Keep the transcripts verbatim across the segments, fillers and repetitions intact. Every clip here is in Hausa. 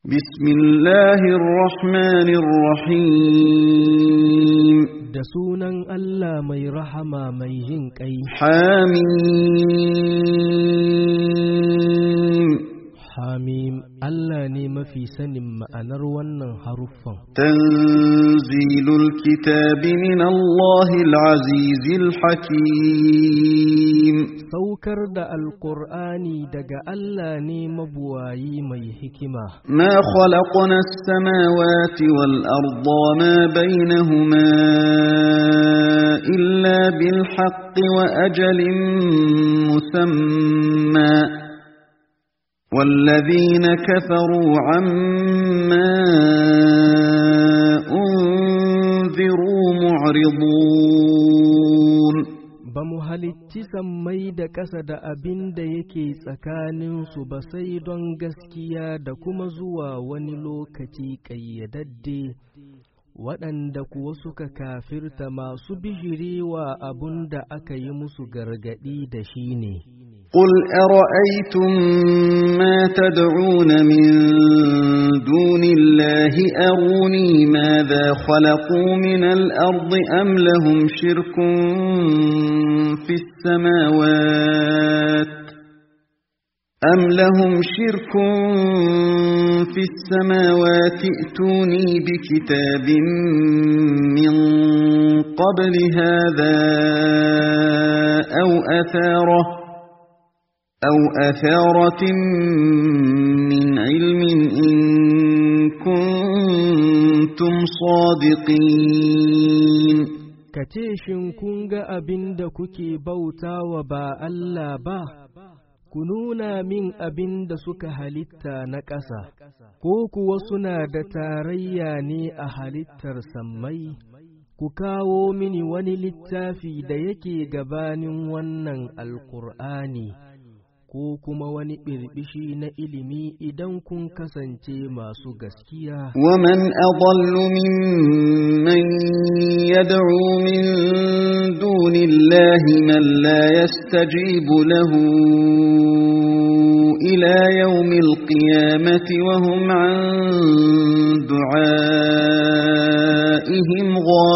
بسم الله الرحمن الرحيم da sunan Allah mai rahama mai jin ƙai. Hamim Hamim Allah ne mafi sanin ma'anar wannan haruffan. Tanzilul kitabi min Allahil azizil hakim. Saukar da Alƙur'ani daga Allah ne mabuwayi mai hikima. Ma khalaqna as-samawati wal arda ma bainahuma illa bil haqqi wa ajalin musamma. والذين كفروا عما أنذروا معرضون bamu halicci sammai da ƙasa da abin da yake tsakaninsu ba sai don gaskiya da kuma zuwa wani lokaci ƙayyadadde, waɗanda kuwa suka kafirta masu bijirewa abun da aka yi musu gargaɗi da shi ne. قل أرأيتم ما تدعون من دون الله أروني ماذا خلقوا من الأرض أم لهم شرك في السماوات أم لهم شرك في السماوات ائتوني بكتاب من قبل هذا أو أثارة أو أثارة من علم إن كنتم صادقين. kace shin kun ga abin da kuke bautawa ba Allah ba, ku nuna min abin da suka halitta na ƙasa, ko kuwa suna da tarayya ne a halittar sammai, ku kawo mini wani littafi da yake gabanin wannan Alƙur'ani, ko kuma wani ɓirɓishi na ilimi idan kun kasance masu gaskiya. ومن أضل ممن يدعو من دون الله من لا يستجيب له إلى يوم القيامة وهم عن دعائهم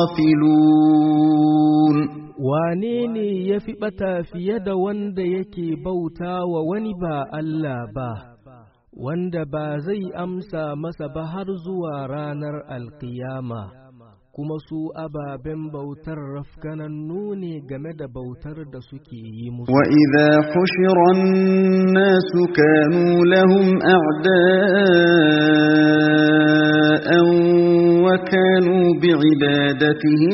غافلون. wane ne ya fi ɓata fiye da wanda yake bauta wa wani ba Allah ba, wanda ba zai amsa masa ba har zuwa ranar alkiyama, kuma su ababen bautar rafkanannu ne game da bautar da suke yi musu. wa idha hushira an-nasu kanu lahum a'da'an wa kanu bi'ibadatihim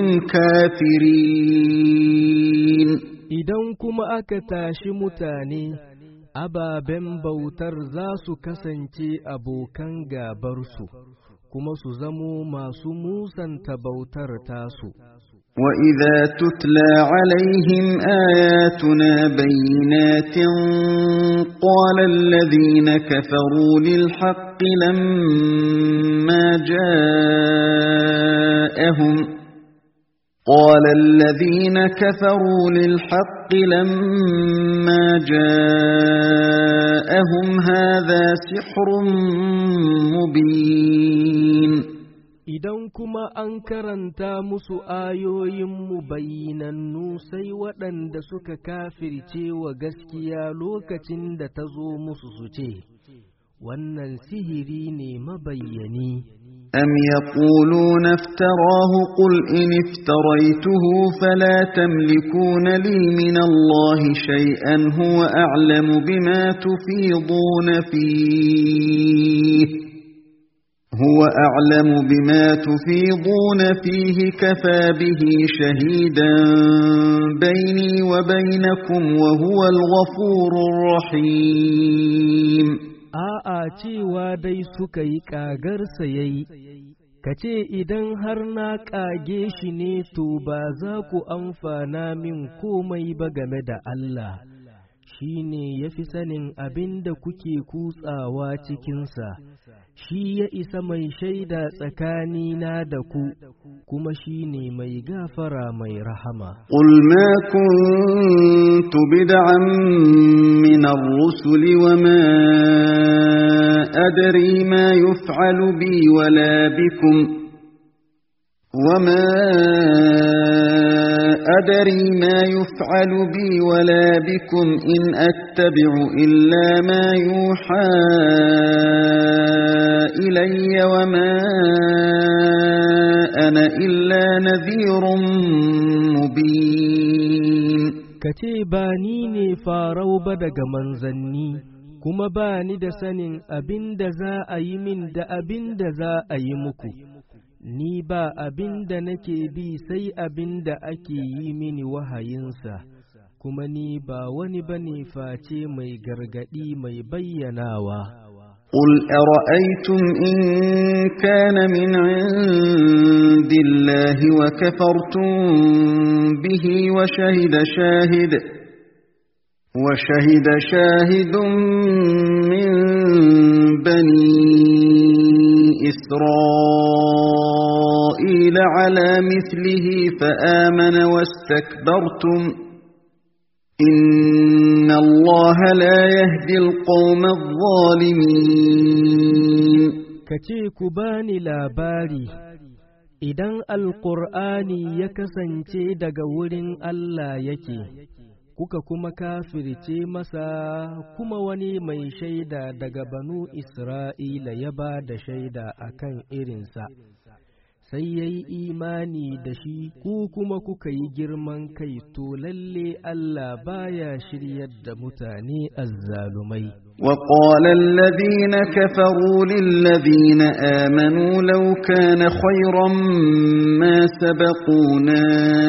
kafirin. Idan kuma aka tashi mutane, ababen bautar za su kasance abokan gabarsu, kuma su zamo masu musanta bautar tasu. وَإِذَا تُتْلَى عَلَيْهِمْ آيَاتُنَا بَيِّنَاتٍ قَالَ الَّذِينَ كَفَرُوا لِلْحَقِّ لَمَّا جَاءَهُمْ قال الذين كفروا للحق لما جاءهم هذا سحر مبين. Idan kuma an karanta musu ayoyinmu bayyinannu sai waɗanda suka kafirce wa gaskiya lokacin da ta zo musu su ce, wannan sihiri ne mabayyani. أم يقولون افتراه قل إن افتريته فلا تملكون لي من الله شيئا هو أعلم بما تفيضون فيه هو أعلم بما تفيضون فيه كفى به شهيدا بيني وبينكم وهو الغفور الرحيم. A'a cewa dai suka yi ƙagarsa ya yi, ka ce idan har na ƙage shi ne to ba za ku amfana min komai ba game da Allah, shi ne ya fi sanin abin da kuke kutsawa cikinsa, shi ya isa mai shaida tsakanina da ku, kuma shi ne mai gafara mai rahama. قل ما كنت بدعا من الرسل وما أدري ما يفعل بي ولا بكم وما أدري ما يفعل بي ولا بكم إن أتبع إلا ما يوحى إلي وما أنا إلا نذير مبين. kace ba ni ne farau ba daga manzanni, kuma ba ni da sanin abin da za a yi min da abin da za a yi muku. Ni ba abin da nake bi sai abin da ake yi mini wahayinsa, kuma ni ba wani bane face mai gargadi mai bayyanawa. قل أرأيتم إن كان من عند الله وكفرتم به وشهد شاهد وشهد شاهد من بني إسرائيل على مثله فآمن واستكبرتم إن الله لا يهدي القوم الظالمين. kace ku bani labari idan alqur'ani ya kasance daga wurin Allah yake, kuka kuma kafirce masa, kuma wani mai shaida daga banu Isra'ila ya ba da shaida akan irinsa, sai ya yi imani da shi, ku kuma kuka yi girman kai, to lalle Allah baya shiryar da mutane azzalumai. وقال الذين كفروا للذين آمنوا لو كان خيرا ما سبقونا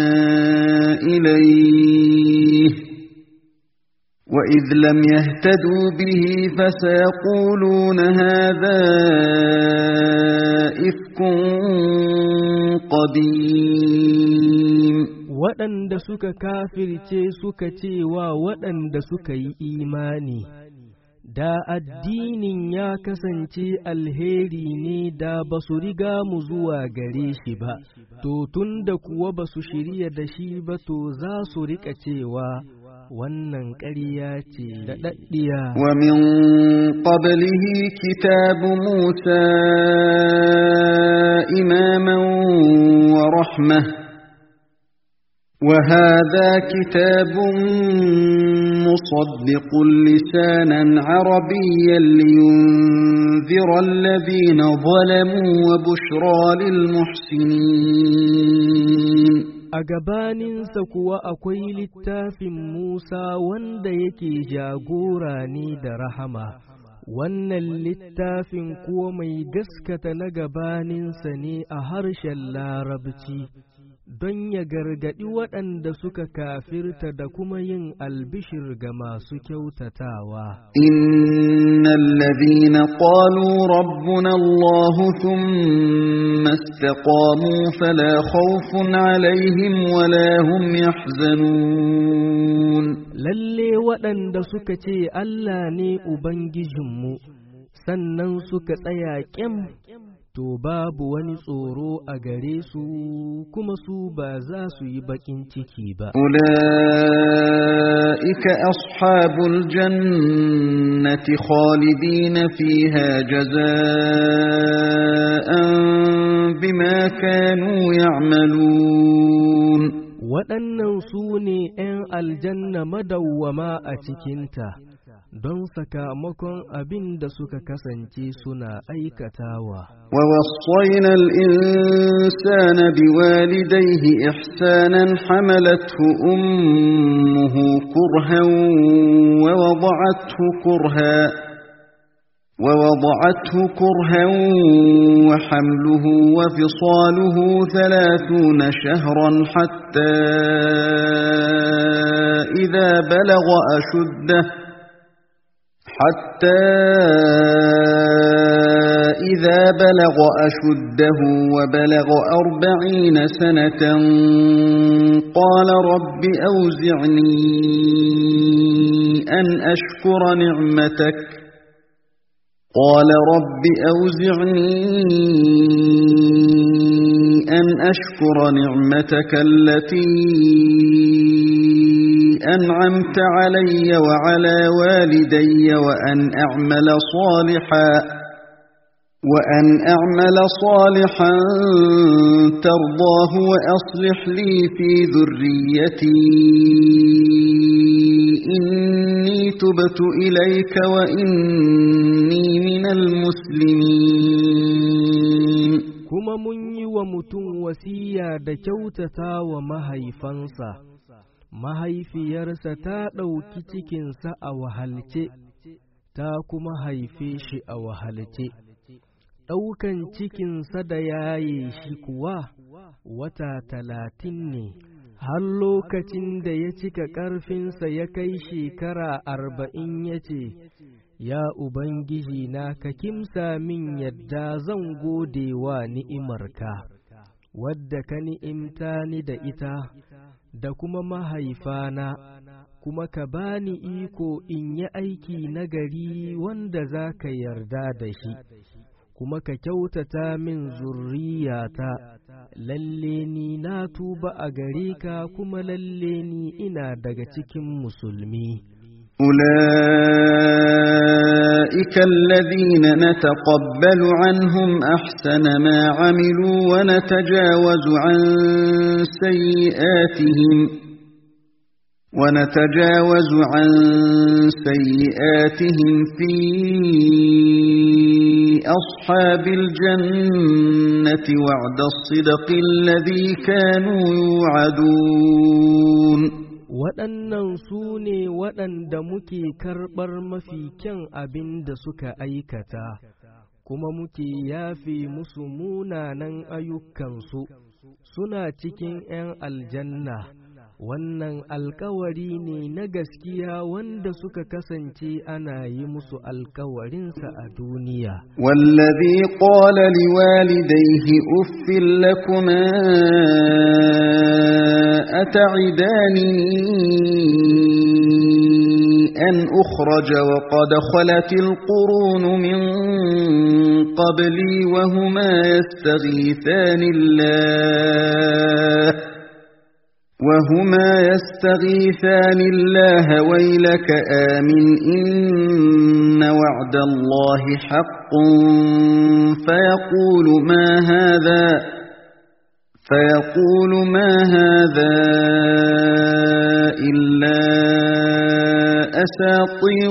إليه وإذ لم يهتدوا به فسيقولون هذا إفك قديم. waɗanda suka kafirce suka ce wa waɗanda suka yi imani, da addinin ya kasance alheri ne da ba su riga mu zuwa gare shi ba, to tun da kuwa ba su shirya da shi ba, to za su riƙa cewa wannan ƙarya ce da daddiya. Wa min qablihi kitabu Musa imaman wa rahmah wa hadha kitabun musaddiqun lisanan arabiyyan liyunzira alladhina zalamu wa bushra lil muhsinin. A gabaninsa kuwa akwai littafin Musa wanda yake jagora ne da rahama, wannan littafin kuwa mai gaskata na gabaninsa ne a harshen Larabci, don ya gargaɗi waɗanda suka kafirta da kuma yin albishir ga masu kyautatawa. Innal ladhina qalu rabbuna Allah thumma istaqamu fala khawfun alaihim wala hum yahzanun. Lalle waɗanda suka ce Allah ne Ubangijinmu, sannan suka tsaya ƙyam, to babu wani tsoro a gare su, kuma su ba za su yi baƙin ciki ba. Ula'ika ashabul jannati khalidina fiha jaza'an bima kanu ya'malun. Waɗannan su ne ‘yan aljanna madawwama a cikinta, don sakamakon abin da suka kasance suna aikatawa. Wa wassayna al-insana biwalidayhi ihsanan hamalathu ummuhu kurhan wa wada'athu kurhan ووضعته كرها وحمله وفصاله ثلاثون شهرا حتى إذا بلغ أشده حتى إذا بلغ أشده وبلغ أربعين سنة قال رب أوزعني أن أشكر نعمتك قال رب أوزعني أن أشكر نعمتك التي أنعمت علي وعلى والدي وأن أعمل صالحا وأن أعمل صالحا ترضاه وأصلح لي في ذريتي إني تبت إليك وإني من المسلمين. كما من ومتن وسيا دكوتتا ومهيفنسا mahaifiyarsa ta ɗauki cikinsa a wahalce ta kuma haife shi a wahalce. Ɗaukan cikinsa da yaye shi kuwa wata talatin ne, har lokacin da ya cika ƙarfinsa ya kai shekara arba'in ya ce, Ya Ubangiji na ka kimsa min yadda zan gode wa ni'imarka, wadda ka ni'imta ni da ita, da kuma mahaifana, kuma ka bani iko in yi aiki nagari wanda za ka yarda da shi. Kuma ka kyautata min zurriyata, lalle ni na tuba a gare ka kuma lalle ni ina daga cikin musulmi. أولئك الذين نتقبل عنهم أحسن ما عملوا ونتجاوز عن سيئاتهم ونتجاوز عن سيئاتهم في أصحاب الجنة وعد الصدق الذي كانوا يوعدون. waɗannan su ne waɗanda muke karɓar mafi kyan abin da suka aikata, kuma muke yafe musu munanan ayyukansu, suna cikin ‘yan aljanna. Wannan alkawari ne na gaskiya wanda suka kasance ana yi musu alkawarinsa a duniya. Wallazi qala liwalidayhi uffil lakuma ata'idani an ukhraja wa qad khalatil qurun min qabli wa huma yastaghithani Allah وهما يستغيثان الله ويلك آمن إن وعد الله حق فيقول ما هذا فيقول ما هذا إلا أساطير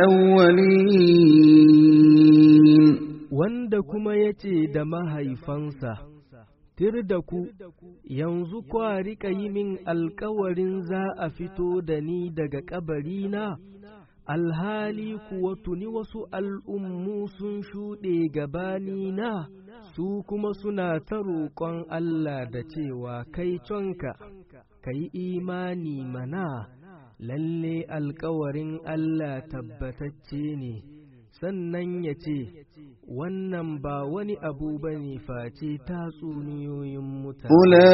الأولين. وندكما يتي دمها يفنسا tir da ku, yanzu kwa riƙa yi min alkawarin za a fito da ni daga ƙabarina, alhali kuwa tuni wasu al'ummu sun shuɗe gabanina, su kuma suna ta roƙon Allah da cewa kai conka, ka yi imani mana, lalle alkawarin Allah tabbatacce ne. Sannan ya ce, wannan ba wani abu ba ne face tatsuniyoyin mutane.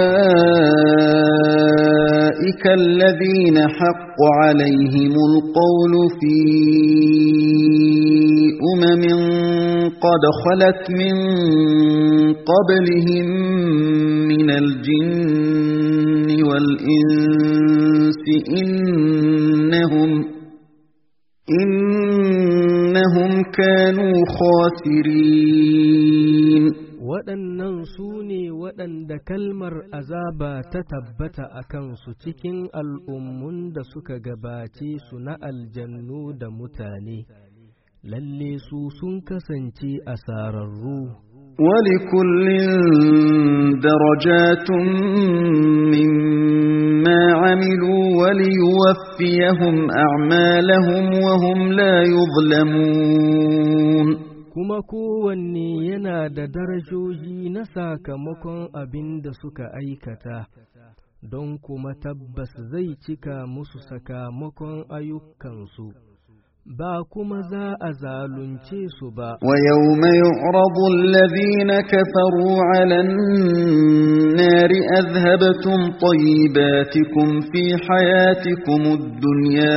Ula'ika alladhina haqqa alaihimul qawlu fi umamin qad khalat min qablihim min al-jinni wal insi innahum innahum kanu khasirin. Waɗannan su ne waɗanda kalmar azaba ta tabbata a kansu cikin al'ummun da suka gabace su na aljannu da mutane, lalle su sun kasance asararru. ولكل درجات مما عملوا وليوفيهم أعمالهم وهم لا يظلمون. kuma kowanne yana da darajoji na sakamakon abin da suka aikata, don kuma tabbas zai cika musu sakamakon ayyukansu. ba kuma za a zalunce su ba. Wa yawma yu'radu alladhina kafaru 'ala an-nari adhhabtum tayyibatikum fi hayatikum ad-dunya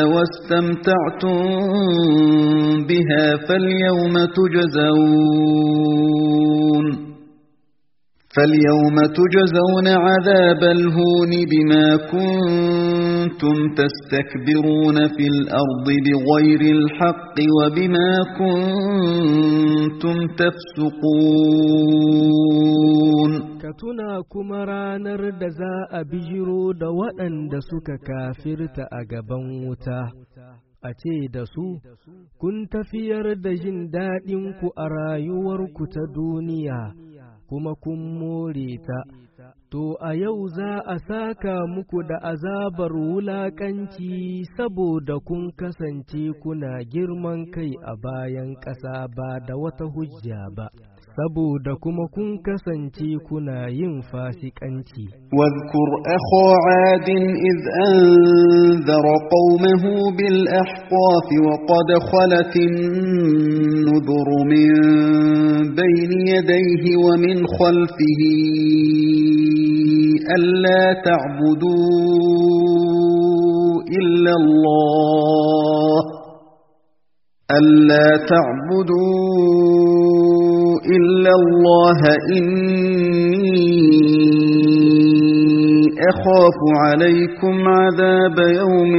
wastamta'tum biha falyawma tujzawun فاليوم تجزون عذاب الهون بما كنتم تستكبرون في الأرض بغير الحق وبما كنتم كنتم تفسقون كتنا كمرانر دزا أبجرو دوأن دسك كافرت أغبان وتا a ce da su, kun tafiyar da jin daɗinku a rayuwarku ta duniya, kuma kun more ta, to a yau za a saka muku da azabar wulaƙanci saboda kun kasance kuna girman kai a bayan ƙasa ba da wata hujja ba. saboda kuma kun kasance kuna yin fasikanci. Wadhkur akha 'adin idh anzara qaumahu bil ahqaf wa qad khalat an-nudhur min bayni yadayhi wa min khalfihi alla ta'budu illa Allah alla ta'budu إلا الله إني أخاف عليكم عذاب يوم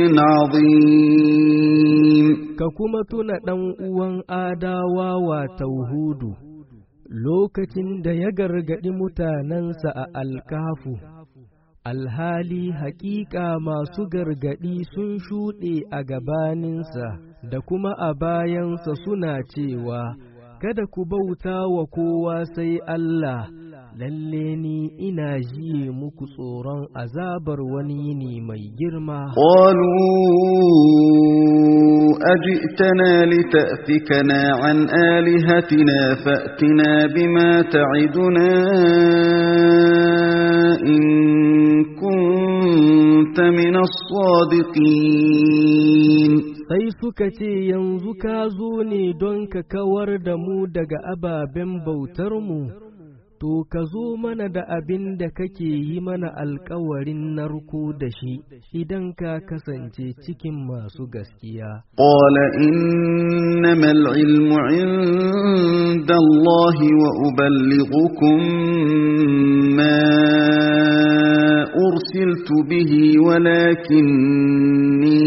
عظيم ككما تندن uwan adawa wa tauhudu lokacin da ya gargadi mutanensa a alkafu alhali haƙiƙa masu gargadi sun shuɗe a gabaninsa da kuma a bayansa suna cewa kada ku bauta wa kowa sai Allah, lalle ni ina jiye muku tsoron azabar wani yini mai girma. Qalu ajitana lita'fikana an alihatina fa'tina bima ta'iduna in kunta min as-sadiqin. Sai suka ce yanzu ka zo ne don ka kawar da mu daga ababen bautarmu, to ka zo mana da abin da kake yi mana alkawarin narko da shi idan ka kasance cikin masu gaskiya. Qala innamal ilmu inda Allah wa uballighukum ma ursiltu bihi walakinni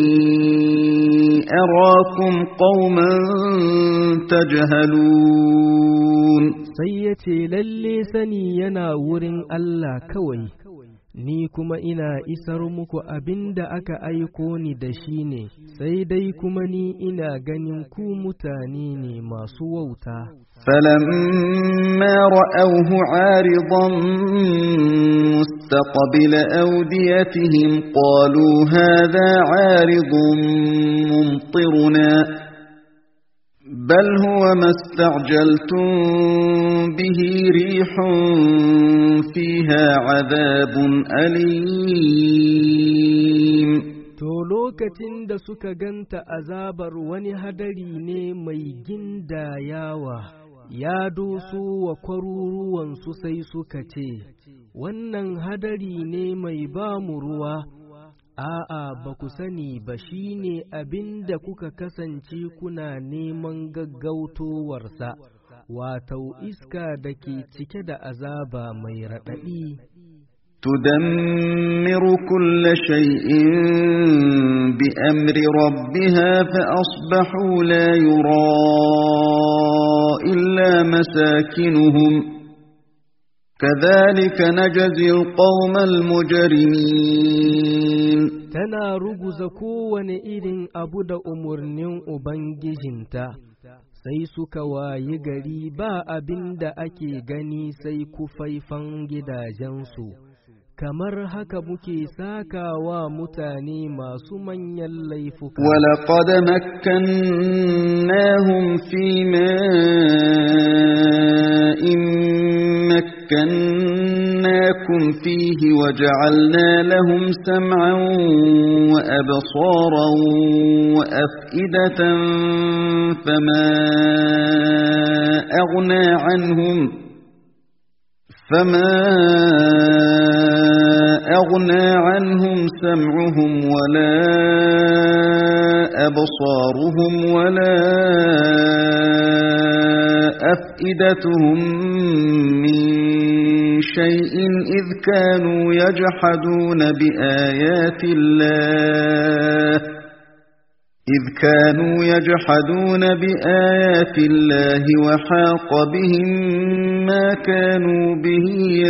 أراكم قوما تجهلون sai ya ce lalle sani yana wurin Allah kawai ni kuma ina isar muku abin da aka aiko ni da shi ne sai dai kuma ni ina ganin ku mutane ne masu wauta. فلما رأوه عارضا مستقبل أوديتهم قالوا هذا عارض ممطرنا بل هو ما استعجلتم به ريح فيها عذاب أليم. To lokacin da suka ganta azabar wani hadari ne mai gindayawa ya doso wa kwaruruwansu sai suka ce, wannan hadari ne mai ba mu ruwa, a'a ba ku sani ba shi ne abin da kuka kasance kuna neman gaggautowarsa, wato iska da ke cike da azaba mai raɗaɗi. تدمر كل شيء بأمر ربها فأصبحوا لا يرى إلا مساكنهم كذلك نجزي القوم المجرمين. تنا رجز كون إذن أبدا أمرنين أبنجهنتا sai suka wayi gari ba abin da ake gani sai kufaifan gidajensu. kamar haka muke sakawa mutane masu manyan laifuka. Walaqad makkannahum fi ma'in makkannakum fihi waja'alna lahum sam'an wa absaran wa af'idatan fama aghna 'anhum fama أغنى عنهم سمعهم ولا أبصارهم ولا أفئدتهم من شيء إذ كانوا يجحدون بآيات الله إذ كانوا يجحدون بآيات الله وحاق بهم ما كانوا به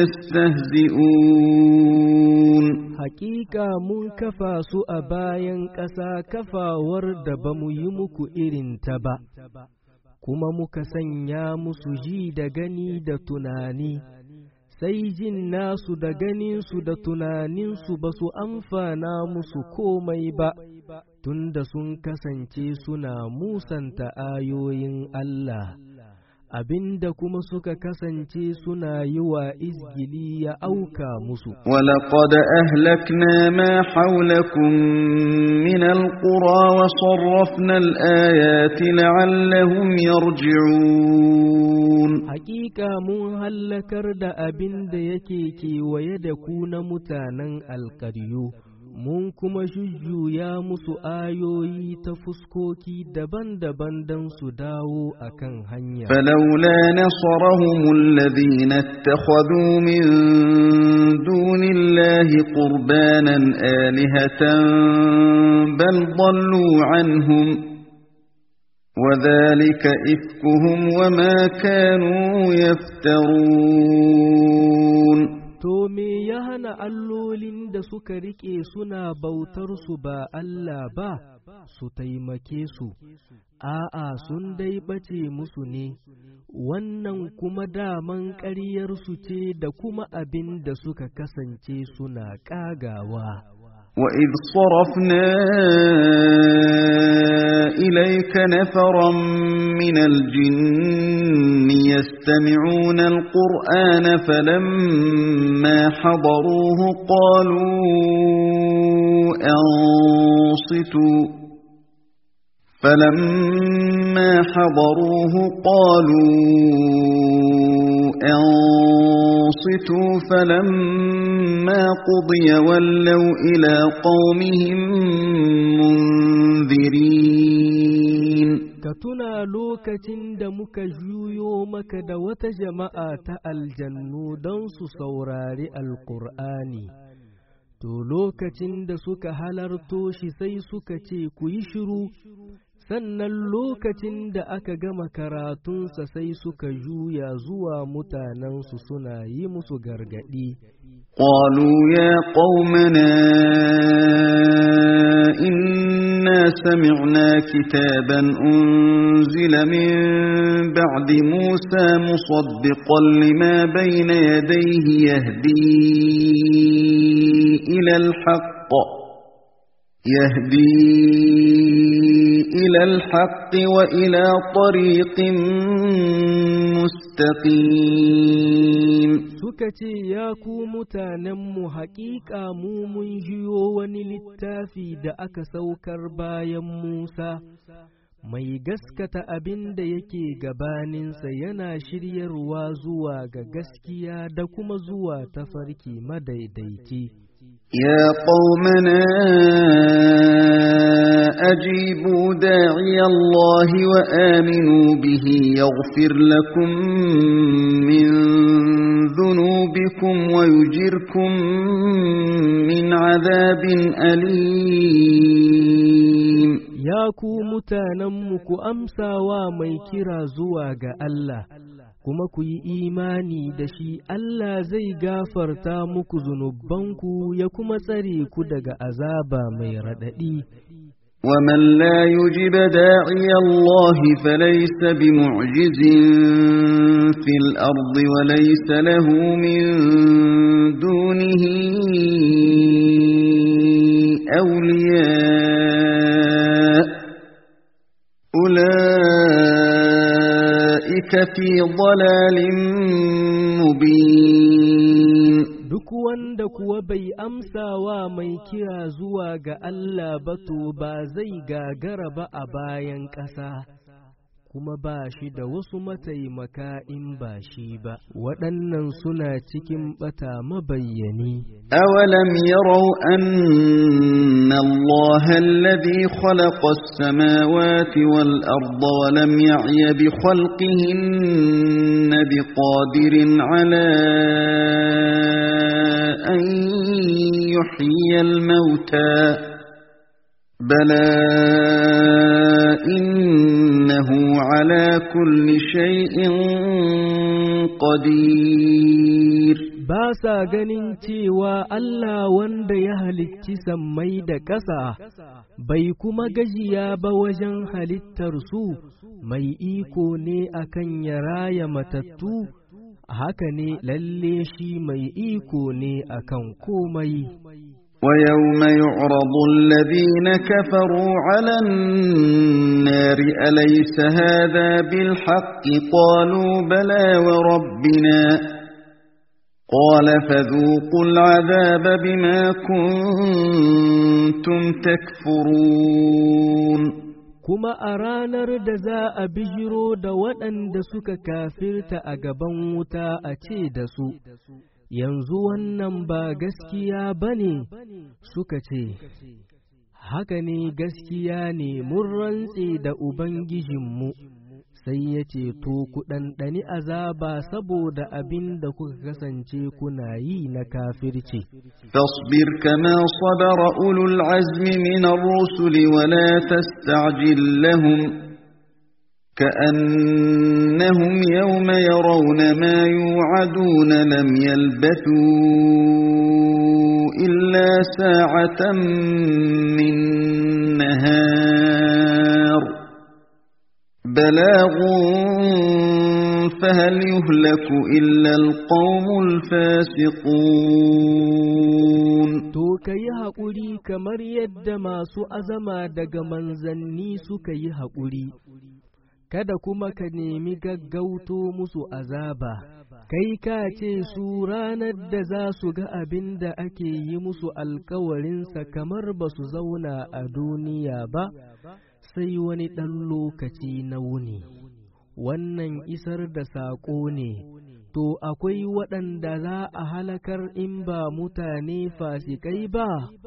يستهزئون. حقيقة من كفى سوء باين كسا كفى ورد بميمك إرن تبا كما مكسن يا مسجي دغني دتناني sai jin nasu da ganinsu da tunaninsu ba su amfana musu komai ba, tunda sun kasance suna musanta ayoyin Allah, abinda kuma suka kasance suna yi wa izgili ya auka musu. Walaƙad ahlakna ma haulakum min alqura wa sarrafna al-ayati la'allahum yarji'un. Hakika mun hallakar da abinda yake kewaye da ku na mutanen alƙaryu. Mun kuma jujjuya musu ayoyi ta fuskoki daban-daban don su dawo a kan hanya. Falaula nasarahumul ladhina ittakhadhu min dunillahi qurbanan alihatan bal dallu anhum wa dhalika ifkuhum wama kanu yaftarun. To me ya hana allolin da suka riƙe suna bautar su ba Allah ba su taimake su, a'a sun dai ɓace musu ne, wannan kuma daman ƙaryarsu ce da kuma abin da suka kasance suna ƙagawa. وَإِذْ صَرَفْنَا إِلَيْكَ نَفَرًا مِنَ الْجِنِّ يَسْتَمِعُونَ الْقُرْآنَ فَلَمَّا حَضَرُوهُ قَالُوا أَنصِتُوا فَلَمَّا حَضَرُوهُ قَالُوا أَنصِتُوا فَلَمَّا قُضِيَ وَلَّوْا إِلَى قَوْمِهِمْ مُنذِرِينَ. Ka tuna lokacin da muka juyo maka da wata jama'a ta aljannu don su saurari Alƙur'ani, to lokacin da suka halarto shi sai suka ce ku yi shiru, sannan lokacin da aka gama karatunsa sai suka juya zuwa mutanensu suna yi musu gargaɗi. قالوا يا قومنا إنا سمعنا كتابا أنزل من بعد موسى مصدقا لما بين يديه يهدي إلى الحق يهدي إلى الحق وإلى طريق مستقيم. suka ce ya ku mutanenmu haƙiƙa mu mun jiyo wani littafi da aka saukar bayan Musa mai gaskata abin da yake gabaninsa yana shiryarwa zuwa ga gaskiya da kuma zuwa tafarki madaidaici. يا قومنا أجيبوا داعي الله وآمنوا به يغفر لكم من ذنوبكم ويجركم من عذاب أليم. يا ku mutanenmu ku amsawa mai kira zuwa ga Allah, kuma ku yi imani da shi, Allah zai gafarta muku zunubanku ya kuma tsare ku daga azaba mai raɗaɗi. ومن لا يجب داعي الله فليس بمعجز في الأرض وليس له من دونه أولياء أولئك في ضلال مبين. Duk wanda kuwa bai amsa wa mai kira zuwa ga Allah ba to ba zai gagara ba a bayan ƙasa, kuma ba shi da wasu mataimaka in ba shi ba, waɗannan suna cikin ɓata mabayyani. أولم يروا أن الله الذي خلق السماوات والأرض ولم يعي بخلقهن بقادر على أن يحيي الموتى بلى إنه على كل شيء قدير ba sa ganin cewa Allah wanda ya halicci sammai da ƙasa bai kuma gajiya ba wajen halittar su mai iko ne akan ya raya matattu haka ne lalle shi mai iko ne akan komai. ويوم يعرض الذين كفروا على النار أليس هذا بالحق قالوا بلى وربنا قال فذوقوا العذاب بما كنتم تكفرون kuma a ranar da za a bijiro da waɗanda suka kafirta a gaban wuta a ce da su, yanzu wannan ba gaskiya ba ne, suka ce, haka ne gaskiya ne mun rantse da Ubangijinmu, sai ya ce to ku ɗanɗani azaba saboda abin da kuka kasance kuna yi na kafirci. فاصبر كما صبر أولو العزم من الرسل ولا تستعجل لهم كأنهم يوم يرون ما يوعدون لم يلبثوا إلا ساعة من نهار بلاغ فهل يهلك إلا القوم الفاسقون to kai haƙuri kamar yadda masu azama daga manzanni suka yi haƙuri kada kuma ka nemi gaggauto musu azaba kai ka ce su ranar da za su ga abin da ake yi musu alkawarinsa kamar ba su zauna a duniya ba sai wani ɗan lokaci na wuni, wannan isar da saƙo ne, to akwai waɗanda za a halakar in ba mutane fasikai ba.